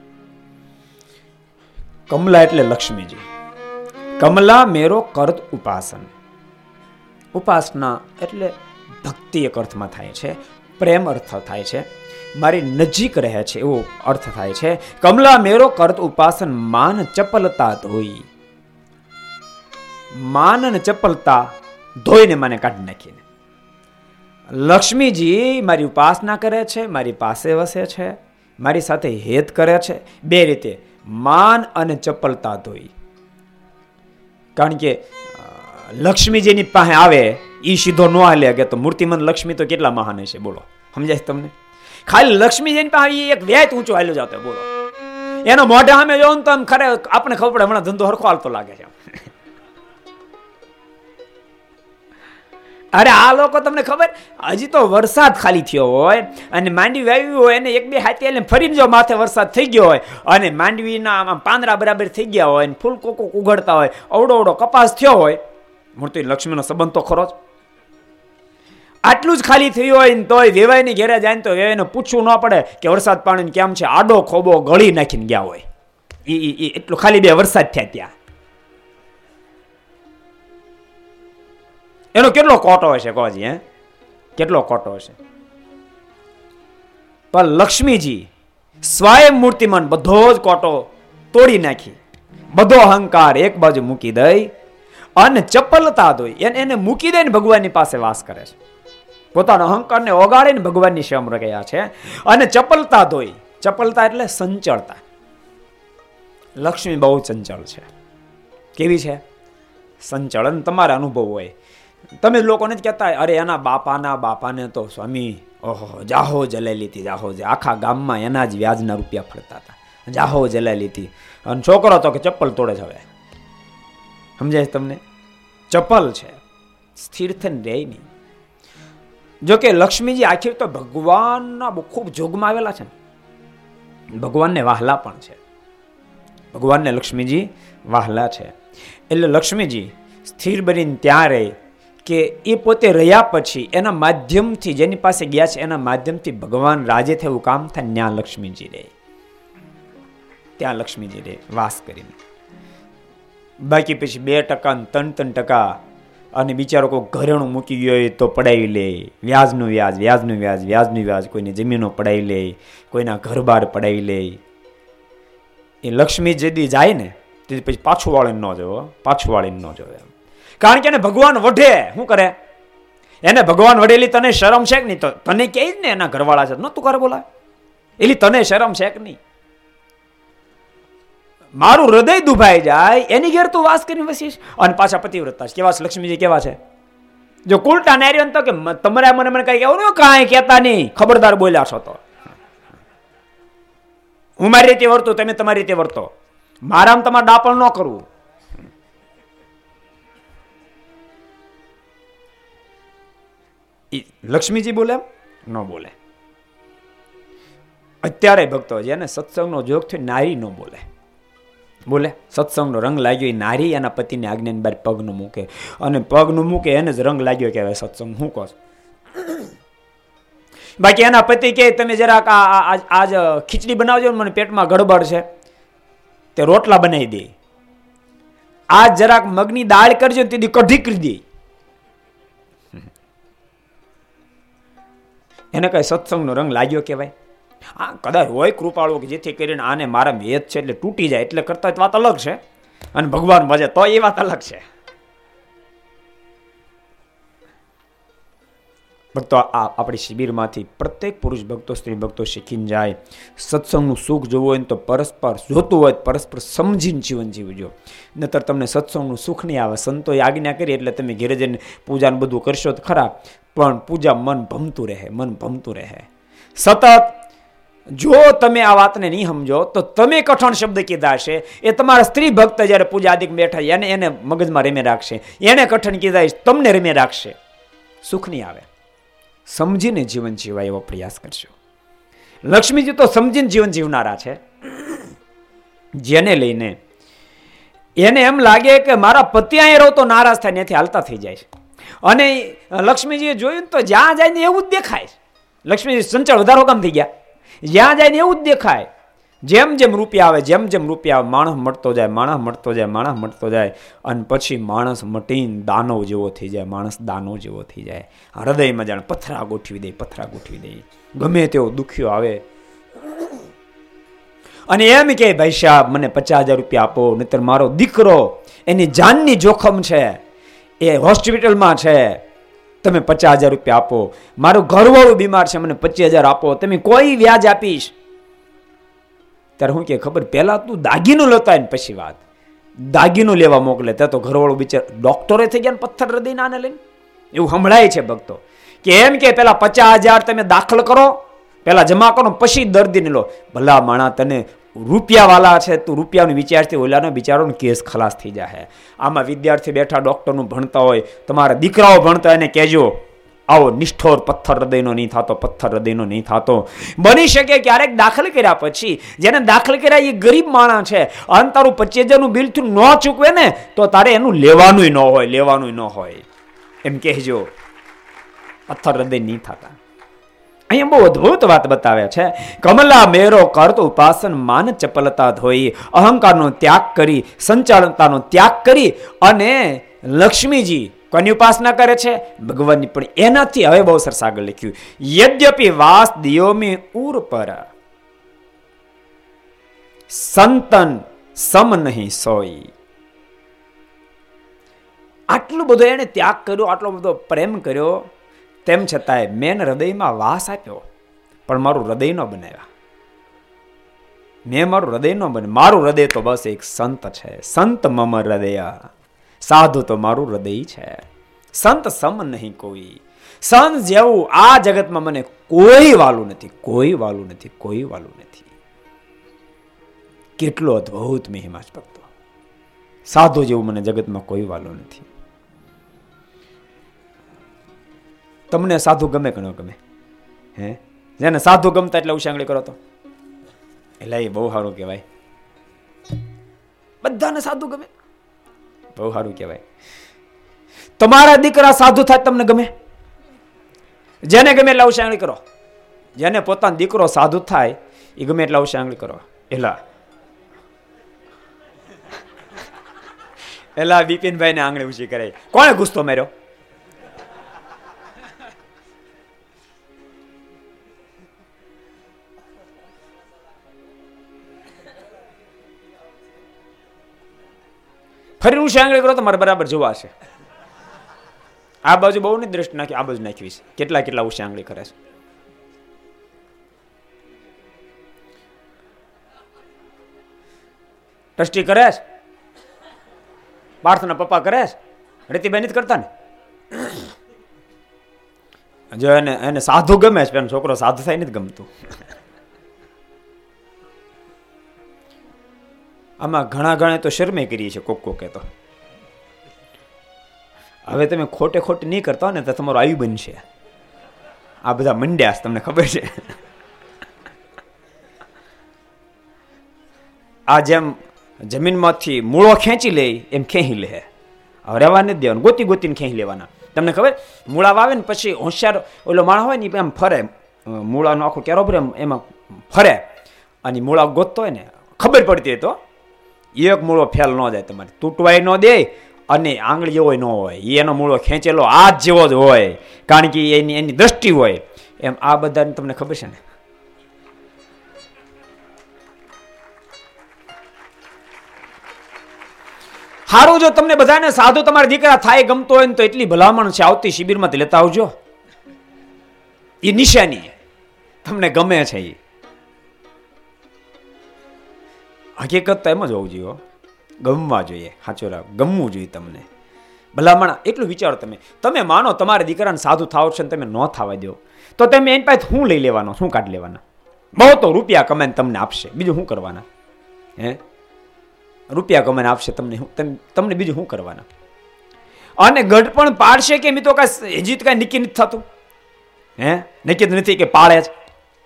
કમલા એટલે લક્ષ્મીજી. કમલા મેરો કરત ઉપાસન. ઉપાસના એટલે ભક્તિ એક અર્થમાં થાય છે, પ્રેમ અર્થ થાય છે, મારી નજીક રહે છે એવો અર્થ થાય છે. કમલા મેરો કરત ઉપાસન માન ચપલતા ધોઈ. માન અને ચપલતા ધોઈને મને કાઢી નાખીને. લક્ષ્મીજી મારી ઉપાસના કરે છે, મારી પાસે વસે છે, મારી સાથે હેત કરે છે, બે રીતે માન અને ચપલતા ધોઈ. કારણ કે લક્ષ્મીજીની પાસે આવે ઈ સીધો ન હાલે કે તો મૂર્તિમંત લક્ષ્મી તો કેટલા મહાન હશે બોલો, સમજાય તમને? ખાલી લક્ષ્મીજીની પાસે એક વ્યાજ ઊંચો હાલ્યો જતો બોલો, એનો મોઢા સામે જોવો ને તો આમ ખરે આપણે ખબર પડે હમણાં ધંધો હરખો હાલતો લાગે છે. અરે આ લોકો તમને ખબર, હજી તો વરસાદ ખાલી થયો હોય અને માંડવી વાવી હોય અને એક બે હાથી એટલે ફરીને જો માથે વરસાદ થઈ ગયો હોય અને માંડવીના આમ પાંદડા બરાબર થઈ ગયા હોય અને ફૂલ કોકો ઉઘડતા હોય, અવડો અવડો કપાસ થયો હોય, મૂર્તિ લક્ષ્મીનો સંબંધ તો ખરો જ. આટલું જ ખાલી થયું હોય ને તોય વેવાઈની ઘેરે જાય ને તો વેવાઈને પૂછવું ન પડે કે વરસાદ પાણી કેમ છે, આડો ખોબો ગળી નાખીને ગયા હોય. એ એટલું ખાલી બે વરસાદ થયા ત્યાં. એનો કેટલો કોટો હશે કોજી, હે કેટલો કોટો હશે. પણ લક્ષ્મીજી સ્વયં મૂર્તિમાન બધો જ કોટો તોડી નાખી, બધો અહંકાર એક બાજુ મૂકી દઈ અને ચપલતા દોઈ એને એને મૂકી દઈને ભગવાનની પાસે વાસ કરે છે. પોતાનો અહંકારને ઓગાળીને ભગવાનની શમ રહ્યા છે અને ચપલતા દોઈ. ચપલતા એટલે સંચળતા. લક્ષ્મી બહુ ચંચળ છે. કેવી છે? સંચળ. અને તમારા અનુભવ હોય, તમે લોકોને જ કહેતા અરે એના બાપાના બાપાને તો સ્વામી ઓહો જાહો જલાઈ લીધી, જાહો આખા ગામમાં એના જ વ્યાજના રૂપિયા ફરતા હતા, જાહો જલાઈ લીધી. અને છોકરો તો કે ચપ્પલ તોડે છે. હવે સમજાય તમને? ચપ્પલ છે, સ્થિર થઈને રહે નહીં. જોકે લક્ષ્મીજી આખીર તો ભગવાનના ખૂબ જોગમાં આવેલા છે, ભગવાનને વાહલા પણ છે. ભગવાનને લક્ષ્મીજી વાહલા છે. એટલે લક્ષ્મીજી સ્થિર બનીને ત્યાં રહે કે એ પોતે રહ્યા પછી એના માધ્યમથી જેની પાસે ગયા છે એના માધ્યમથી ભગવાન રાજે થયું કામ થાય, ત્યાં લક્ષ્મીજી રહે, ત્યાં લક્ષ્મીજી રહે વાસ કરીને. બાકી પછી બે ટકા ને ત્રણ ત્રણ ટકા અને બિચારો કોઈ ઘરેણું મૂકી ગયો હોય તો પડાવી લે, વ્યાજનું વ્યાજ વ્યાજનું વ્યાજ વ્યાજનું વ્યાજ, કોઈની જમીનો પડાવી લે, કોઈના ઘર બાર પડાવી લે. એ લક્ષ્મી જેદી જાય ને તે પછી પાછું વાળીને ન જોવો, પાછું વાળીને ન જોવે. કારણ કે એને ભગવાન વઢે. શું કરે? એને ભગવાન વઢેલી તને શરમ છે કે નહીં? તો તને કહે જ ને એના ઘરવાળા છે, નતું કરે બોલાય એલી તને શરમ છે કે નહીં? મારું હૃદય દુભાઈ જાય એની ઘેર તું વાસ કરીને વસીશ અને પાછા પતિવ્રતા છે. કેવા છે લક્ષ્મીજી? કેવા છે? જો કુલટા નાર્યો તો કે તમારે મને મને કઈ કેવું ને કાંઈ કહેતા નહીં, ખબરદાર બોલ્યા છો તો હું મારી રીતે વર્તું, તમે તમારી રીતે વર્તો, મારામાં તમારે ડાપણ ન કરવું. લક્ષ્મીજી બોલે ન બોલે. અત્યારે ભક્તો જેને સત્સંગનો જોગ થયો નારી ન બોલે, બોલે સત્સંગનો રંગ લાગ્યો એ નારી એના પતિની આજ્ઞાની બહાર પગ ન મૂકે, અને પગ ન મૂકે એને જ રંગ લાગ્યો કહેવાય સત્સંગ. શું કહો? બાકી એના પતિ કે તમે જરાક આજ ખીચડી બનાવજો ને મને પેટમાં ગડબડ છે, તે રોટલા બનાવી દે. આજ જરાક મગની દાળ કરજો તે કઢી કરી દે. એને કઈ સત્સંગનો રંગ લાગ્યો કહેવાય? હા, કદાચ હોય કૃપાળુ કે જેથી કરીને આને મારા વેદ છે એટલે તૂટી જાય એટલે કરતા વાત અલગ છે, અને ભગવાન મજે તો એ વાત અલગ છે. ભક્તો આ આપણી શિબિરમાંથી પ્રત્યેક પુરુષ ભક્તો સ્ત્રી ભક્તો શીખીને જાય. સત્સંગનું સુખ જોવું હોય તો પરસ્પર જોતું હોય પરસ્પર સમજીને જીવન જીવજો, નહીતર તમને સત્સંગનું સુખ નહીં આવે. સંતોએ આજ્ઞા કરી એટલે તમે ઘેરે જઈને પૂજાને બધું કરશો તો ખરા, પણ પૂજા મન ભમતું રહે, મન ભમતું રહે સતત. જો તમે આ વાતને નહીં સમજો તો તમે કઠણ શબ્દ કીધા છે એ તમારા સ્ત્રી ભક્ત જયારે પૂજા આદિક બેઠા એને એને મગજમાં રમે રાખશે, એને કઠણ કીધા તમને રમે રાખશે, સુખ નહીં આવે. સમજીને જીવન જીવાય એવો પ્રયાસ કરશો. લક્ષ્મીજી તો સમજીને જીવન જીવનારા છે, જેને લઈને એને એમ લાગે કે મારા પતિ અહીં રહો તો નારાજ થાય, ત્યાંથી હાલતા થઈ જાય છે. અને લક્ષ્મીજીએ જોયું તો જ્યાં જાય ને એવું જ દેખાય. લક્ષ્મીજી સંચળ વધારો કામ થઈ ગયા, જ્યાં જાય ને એવું જ દેખાય. જેમ જેમ રૂપિયા આવે જેમ જેમ રૂપિયા આવે માણસ મળતો જાય, માણસ મળતો જાય, માણસ મળતો જાય, અને પછી માણસ મટીને દાનવ જેવો થઈ જાય, માણસ દાનવ જેવો થઈ જાય. હૃદયમાં જાણે પથરા ગોઠવી દે, પથરા ગોઠવી દે. ગમે તેવો દુખ્યો આવે અને એમ કે ભાઈ સાહેબ મને પચાસ હજાર રૂપિયા આપો, નહીતર મારો દીકરો એની જાનની જોખમ છે, એ હોસ્પિટલમાં છે, તમે પચાસ હજાર રૂપિયા આપો. મારું ઘરવાળું બીમાર છે, મને પચીસ હજાર આપો. તમે કોઈ વ્યાજ આપીશ. ત્યારે હું કે ખબર, પહેલા તું દાગીનું લેતા ને પછી વાત. દાગીનું લેવા મોકલે ત્યાં તો ઘરવાળું બિચાર ડોક્ટરે થઈ ગયા પથ્થર હૃદય નાને લઈને. એવું સંભળાય છે ભક્તો કે એમ કે પેલા પચાસ હજાર તમે દાખલ કરો, પેલા જમા કરો, પછી દર્દીને લો. ભલા માણા, તને રૂપિયા વાલા છે, તું રૂપિયાનું વિચારથી ઓલાનો બિચારોનો કેસ ખલાસ થઈ જાય. આમાં વિદ્યાર્થી બેઠા ડોક્ટરનું ભણતા હોય, તમારા દીકરાઓ ભણતા હોય, એને કહેજો આવો નિષ્ઠોર પથ્થર હૃદયનો નહીં થતો, પથ્થર હૃદયનો નહીં થતો. બની શકે ક્યારેક દાખલ કર્યા પછી જેને દાખલ કર્યા એ ગરીબ માણસ છે, અને તારું પચીસ હજારનું બિલ તું ન ચૂકવે ને તો તારે એનું લેવાનું ન હોય, લેવાનું ન હોય એમ કહેજો. પથ્થર હૃદય નહીં થતા. અહીંયા બહુ અદભુત વાત બતાવે છે. કમલા મેરો કરતો ઉપાસન માન ચપલતા ધોઈ, અહંકારનો ત્યાગ કરી, સંચાલનતાનો ત્યાગ કરી અને લક્ષ્મીજી કોની ઉપાસના કરે છે? ભગવાનની. પણ એનાથી હવે બહુ સરસ આગળ લખ્યું, યદ્યપિ વાસ દિયોમી ઉર પર સંતન સમ નહીં સોઈ. આટલું બધું એને ત્યાગ કર્યો, આટલો બધો પ્રેમ કર્યો, તેમ છતાંય મેં હૃદયમાં વાસ આપ્યો, પણ મારું હૃદય ન બનાવ્યા. મેં મારું હૃદય ન બને. મારું હૃદય તો બસ એક સંત છે. સંત મમ હૃદય, સાધુ તો મારું હૃદય છે. સંત સમ નહીં કોઈ. સંત જેવું આ જગતમાં મને કોઈ વાલું નથી, કોઈ વાલું નથી, કોઈ વાલું નથી. કેટલો અદ્ભુત મહિમા છે ભક્તો. સાધુ જેવું મને જગતમાં કોઈ વાલું નથી. તમને સાધુ ગમે કે ન ગમે? હે, જેને સાધુ ગમતા એટલે ઉછાંગળી કરો તો એટલે એ બહુ સારું કહેવાય. બધાને સાધુ ગમે, બહુ સારું કહેવાય. તમારા દીકરા સાધુ થાય તમને ગમે? જેને ગમે એટલે ઉછાંગળી કરો. જેને પોતાનો દીકરો સાધુ થાય એ ગમે એટલે ઉછાંગળી કરો. એલા એલા બિપિનભાઈ ને આંગળી ઊંચી કરે. કોણે ગુસ્સો માર્યો? ફરી ઊંચી આંગળી કરો તો મારે બરાબર જોવા છે. આ બાજુ બહુ નહીં દ્રષ્ટિ નાખી, આ બાજુ નાખવી છે. કેટલા કેટલા ઊંચી આંગળી કરે છે. ટ્રસ્ટી કરે છે, પાર્થના પપ્પા કરે છે, રીતિબેન નથી કરતા ને. જો એને એને સાધુ ગમે છે, એનો છોકરો સાધુ થાય નથી ગમતું. આમાં ઘણા ઘણા તો શરમે કરીએ છીએ કોક કોકે તો. હવે તમે ખોટે ખોટે નહીં કરતા ને તો તમારું આયુ બનશે. આ બધા મંડ્યા તમને ખબર છે. આ જેમ જમીનમાંથી મૂળો ખેંચી લે એમ ખેંચી લે. હવે રહેવા નથી દેવાનું, ગોતી ગોતીને ખેંચી લેવાના. તમને ખબર, મૂળા વાવે ને પછી હોશિયાર ઓલો માણસ હોય ને એમ ફરે, મૂળાનો આખો કેરો ભરે એમાં ફરે, અને મૂળા ગોતતો હોય ને ખબર પડતી હોય તો એક મૂળો ફેલ ન જાય, તમારે તૂટવાય ન દે, અને આંગળી જેવો ન હોય, એનો મૂળો ખેંચેલો આ જ જેવો જ હોય, કારણ કે એની એની દ્રષ્ટિ હોય. એમ આ બધાને તમને ખબર છે ને. સારું, જો તમને બધાને સાધુ તમારા દીકરા થાય ગમતો હોય ને તો એટલી ભલામણ છે, આવતી શિબિરમાંથી લેતા આવજો. એ નિશાની તમને ગમે છે. એ હકીકત તો એમ જ હોવું જોઈએ, ગમવા જોઈએ. સાચો રાવ, ગમવું જોઈએ તમને. ભલામણ એટલું વિચારો. તમે તમે માનો તમારા દીકરાને સાધુ થાવ છે ને તમે ન થવા દો તો તમે એની પાસે શું લઈ લેવાનો, શું કાઢી લેવાના? બહુ તો રૂપિયા કમાઈને તમને આપશે, બીજું શું કરવાના? હે, રૂપિયા કમાઈને આપશે તમને, તમને બીજું શું કરવાના? અને ગઢપણ પાડશે કે મિત્રો કાંઈ હજી તો કાંઈ નક્કી નથી થતું. હે, નક્કી નથી કે પાળે જ.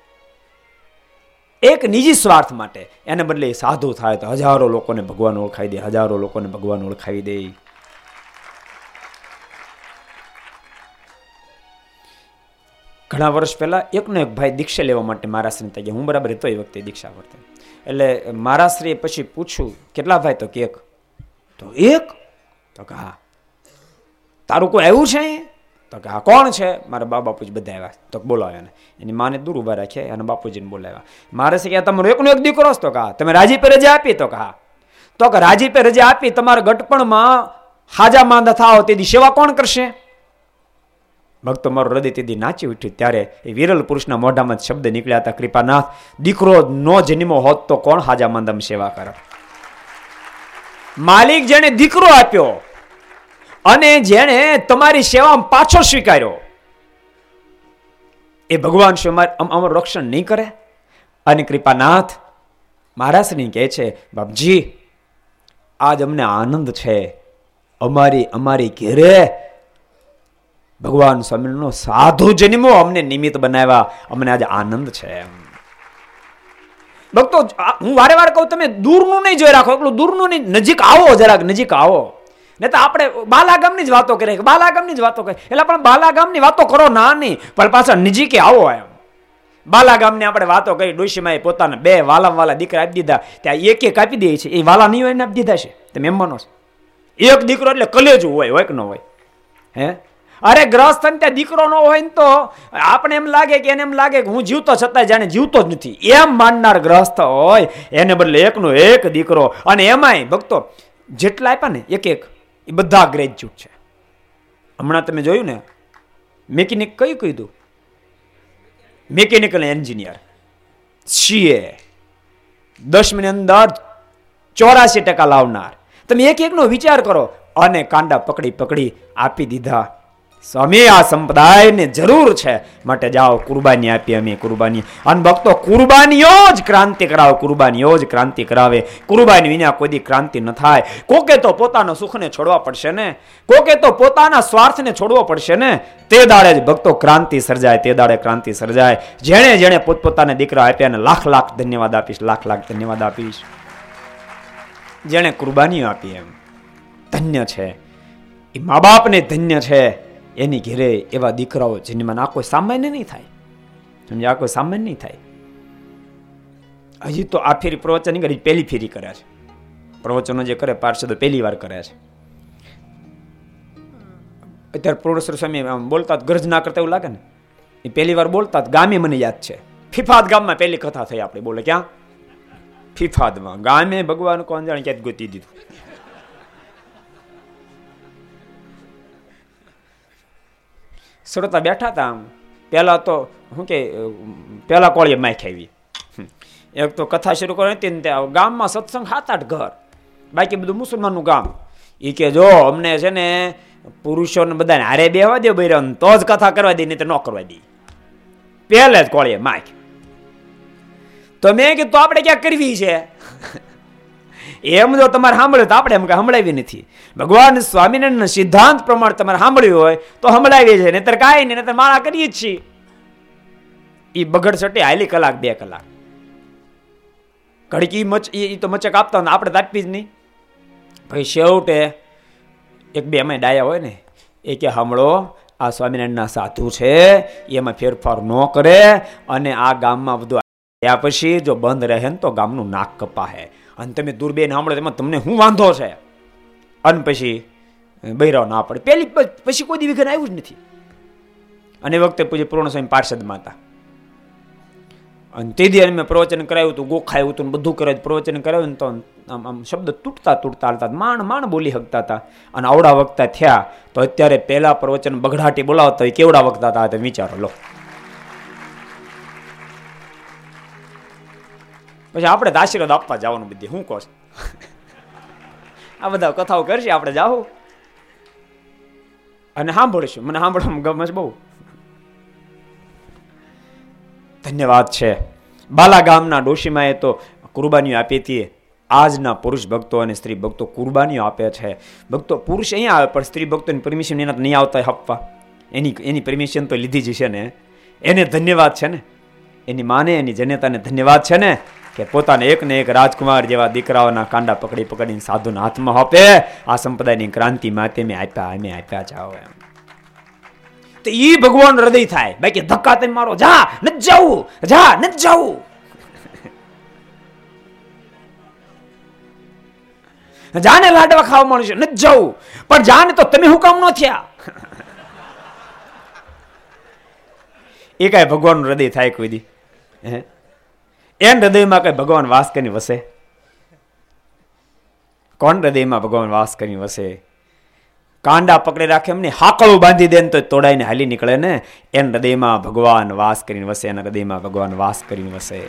એક નિજી સ્વાર્થ માટે એને બદલે સાધુ થાય તો હજારો લોકોને ભગવાન ઓળખાવી દે, હજારો લોકોને ભગવાન ઓળખાવી દે. ઘણા વર્ષ પહેલા એકનો એક ભાઈ દીક્ષા લેવા માટે મહારાષ્ટ્રની થઈ ગયા. હું બરાબર હતો એ વખતે દીક્ષા વર્તે. એટલે મહારાષ્ટ્રીએ પછી પૂછ્યું કેટલા ભાઈ? તો કે એક. તો એક? તો કે હા. તારું કોઈ આવ્યું છે? તો કે હા. કોણ છે? મારા બા બાપુજી બધા આવ્યા. તો બોલાવ્યા ને એની માને દૂર ઉભા રાખ્યા અને બાપુજીને બોલાવ્યા. મારે છે કે તમારો એકનો એક દીકરો છે? તો કે હા. તમે રાજી પર રજા આપી? તો કે હા. તો કે રાજીપે રજા આપી તમારા ગટપણમાં હાજા માંદા થાવ તેથી સેવા કોણ કરશે? ભક્તો મારું હૃદય તેથી નાચી ઉઠ્યું. ત્યારે એ વિરલ પુરુષના મોઢામાં શબ્દ નીકળ્યા હતા, કૃપાનાથ, દીકરો નો જન્મો હોત તો કોણ હાજા માંદામાં સેવા કરે? માલિક જેને દીકરો આપ્યો અને જેને તમારી સેવામાં પાછો સ્વીકાર્યો, એ ભગવાન શું અમારું રક્ષણ નહીં કરે? અને કૃપાનાથ મહારાજની કહે છે, બાપજી આજ અમને આનંદ છે, અમારી અમારી ઘેરે ભગવાન સ્વામિનારાયણનો સાધુ જન્મો અમને નિમિત્ત બનાવ્યા, અમને આજે આનંદ છે. ભક્તો હું વારે વારે કહું, તમે દૂરનું નહીં જોઈ રાખો, એટલું દૂરનું નહીં, નજીક આવો, જરાક નજીક આવો. ને તો આપણે બાલાગામની જ વાતો કરીએ, બાલાગામની જ વાતો કરીએ, એટલે પણ બાલાગામની વાતો કરો ના નહીં, પણ પાછા નજીકે આવો. એમ બાલાગામની આપણે વાતો કરી, ડોશીમાએ પોતાના બે વાલા વાલા દીકરા આપી દીધા, ત્યાં એક એક આપી દે છે, એ વાલા નહીં હોય એને આપી દીધા છે. તમે એમ માનો છો? એક દીકરો એટલે કલેજું હોય, હોય કે ન હોય? હે અરે ગ્રસ્ત ત્યાં દીકરો ન હોય ને તો આપણે એમ લાગે કે એને એમ લાગે કે હું જીવતો છતાંય જાણે જીવતો જ નથી, એમ માનનાર ગ્રસ્ત હોય. એને બદલે એકનો એક દીકરો, અને એમાંય ભક્તો જેટલા આપ્યા ને એક એક, એ બધા ગ્રેજ્યુએટ છે. હમણાં તમે જોયું ને, મેકેનિક કયું કીધું? મેકેનિકલ એન્જિનિયર, સીએ, દસમી અંદર ચોરાસી ટકા લાવનાર. તમે એક એકનો વિચાર કરો, અને કાંડા પકડી પકડી આપી દીધા. સ્વામી આ સંપ્રદાયને જરૂર છે, માટે જાઓ કુરબાની આપી અમે, કુરબાની. અને ભક્તો કુરબાનીઓ જ ક્રાંતિ કરાવે, કુરબાનીઓ જ ક્રાંતિ કરાવે. કુરબાની વિના કોઈ દી ક્રાંતિ ન થાય. કોકે તો પોતાના સુખને છોડવા પડશે ને, કોકે તો પોતાના સ્વાર્થને છોડવો પડશે ને, તે દાડે જ ભક્તો ક્રાંતિ સર્જાય, તે દાડે ક્રાંતિ સર્જાય. જેણે જેણે પોતપોતાના દીકરા આપ્યા ને લાખ લાખ ધન્યવાદ આપીશ, લાખ લાખ ધન્યવાદ આપીશ. જેણે કુરબાનીઓ આપી એમ ધન્ય છે, એ મા બાપને ધન્ય છે. એની ઘેરે એવા દીકરાઓ જન્મના આ કોઈ સામાન્ય નહીં થાય, સમજ્યા? આ કોઈ સામાન્ય નહીં થાય. હજી તો આ ફેરી પ્રવચન નહીં કરી, પહેલી ફેરી કર્યા છે. પ્રવચનો જે કરે પાર્ષદો પહેલી વાર કર્યા છે. અત્યારે પ્રોડ્યુસર સ્વામી બોલતા ગરજ ના કરતા એવું લાગે ને, એ પહેલી વાર બોલતા ગામે મને યાદ છે, ફિફાદ ગામમાં પહેલી કથા થઈ આપણે બોલે. ક્યાં? ફિફાદમાં. ગામે ભગવાન કોણ જાણે ક્યાંક ગોતી દીધું. શ્રોતા બેઠા હતા, પેલા તો શું કે પેલા કોળીએ માઇક આવી. એક તો કથા શરૂ કરી હતી ને, ત્યાં ગામમાં સત્સંગ સાત આઠ ઘર, બાકી બધું મુસલમાનનું ગામ. એ કે જો અમને છે ને પુરુષોને બધાને હારે બેવા દે બૈરા, તો જ કથા કરવા દે, નહીં તો ન કરવા દે. પહેલે જ કોળીએ માઇક. તો મેં કીધું તો આપણે ક્યાં કરવી છે એમ જો તમારે સાંભળ્યું તો આપણે એમ કઈ સંભળાવી નથી. ભગવાન સ્વામિનારાયણ સિદ્ધાંત પ્રમાણે તમારે સાંભળ્યું હોય તો સંભળાવીએ છીએ, નહીતર કાંઈ નહીં, નહીતર માળા કરીએ જ છીએ. એ બગડ સટે હાલી કલાક બે કલાક ઘડીકી મચ, એ તો મચક આપતા હોય, આપણે તો આપવી જ નહીં. ભાઈ છેવટે એક બે એમાં ડાયા હોય ને, એ કે સાંભળો આ સ્વામિનારાયણના સાધુ છે, એમાં ફેરફાર ન કરે, અને આ ગામમાં બધું ત્યાં પછી જો બંધ રહે ને તો ગામનું નાક કપાહે, અને તમે દૂરબેન સાંભળો તેમાં તમને શું વાંધો છે? અને પછી બૈરાવ ના પડે. પેલી પછી કોઈ દી વિઘન આવ્યું જ નથી. અને એ વખતે પછી પૂર્ણ સ્વામી પાર્ષદમાં હતા, અને તે દી મેં પ્રવચન કરાવ્યું હતું, ગોખાયું હતું, બધું કરાવ્યું, પ્રવચન કરાવ્યું ને તો આમ આમ શબ્દ તૂટતા તૂટતા હતા, માંડ માંડ બોલી શકતા હતા. અને આવડા વખતા થયા તો અત્યારે પહેલા પ્રવચન બગડાટી બોલાવતા હોય કેવડા વખતા હતા, તમે વિચારો લો. પછી આપણે તો આશીર્વાદ આપવા જવાનું બધી, શું કહો? આ બધા કથાઓ કરશે, આપણે જાઓ અને સાંભળીશું. મને સાંભળવામાં ગમે છે બહુ. ધન્યવાદ છે. બાલા ગામના ડોશીમાએ તો કુરબાનીઓ આપી હતી. આજના પુરુષ ભક્તો અને સ્ત્રી ભક્તો કુરબાનીઓ આપે છે. ભક્તો પુરુષ અહીંયા આવે પણ સ્ત્રી ભક્તોની પરમિશન એના નહીં આવતા આપવા, એની એની પરમિશન તો લીધી જ છે ને. એને ધન્યવાદ છે ને, એની માને એની જનેતાને ધન્યવાદ છે ને, કે પોતાને એક ને એક રાજકુમાર જેવા દીકરાઓના કાંડા પકડી પકડીને સાધુના હાથમાં આપે. આ સંપ્રદાયની ક્રાંતિ માટે મેં આપ્યા, અમે આપ્યા જાઓ એમ. તો ઈ ભગવાન હૃદય થાય. બાકી ધક્કા તમે મારો, જા નથી જવું, જા નથી જવું, જાને લાડવા ખાવા મળશે નથી જવું, પણ જાને તો તમે હું કામ ન થયા. એ કઈ ભગવાન હૃદય થાય કોઈ દી? એન હૃદયમાં કઈ ભગવાન વાસ કરીને વસે? કોણ હૃદયમાં ભગવાન વાસ કરીને વસે? કાંડા પકડી રાખે એમને હાકળું બાંધી દે ને તો તોડાઈને હાલી નીકળે ને. એન હૃદયમાં ભગવાન વાસ કરીને વસે, એના હૃદયમાં ભગવાન વાસ કરીને વસે.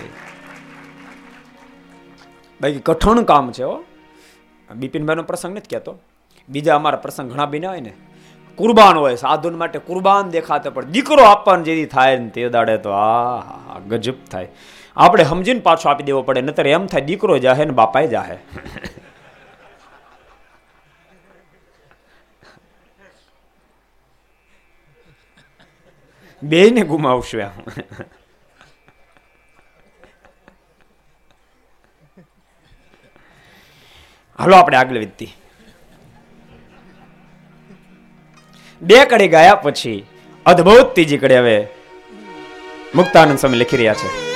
બાકી કઠણ કામ છે હો. બિપિનભાઈ નો પ્રસંગ નથી કહેતો, બીજા અમારા પ્રસંગ ઘણા બન્યા હોય ને. કુરબાન હોય, સાધુ માટે કુરબાન દેખાતો, પણ દીકરો આપવાનું જેથી થાય ને તે દાડે તો આ ગજબ થાય. આપણે સમજીને પાછો આપી દેવો પડે, નતર એમ થાય દીકરો જાહે ને બાપાએ જાહે. બે ને ગુમાવશું એમ. હાલો આપણે આગળ વધતી. બે કડી ગાયા પછી અદભુત ત્રીજી કડી હવે મુક્તાનંદ સ્વામી લખી રહ્યા છે.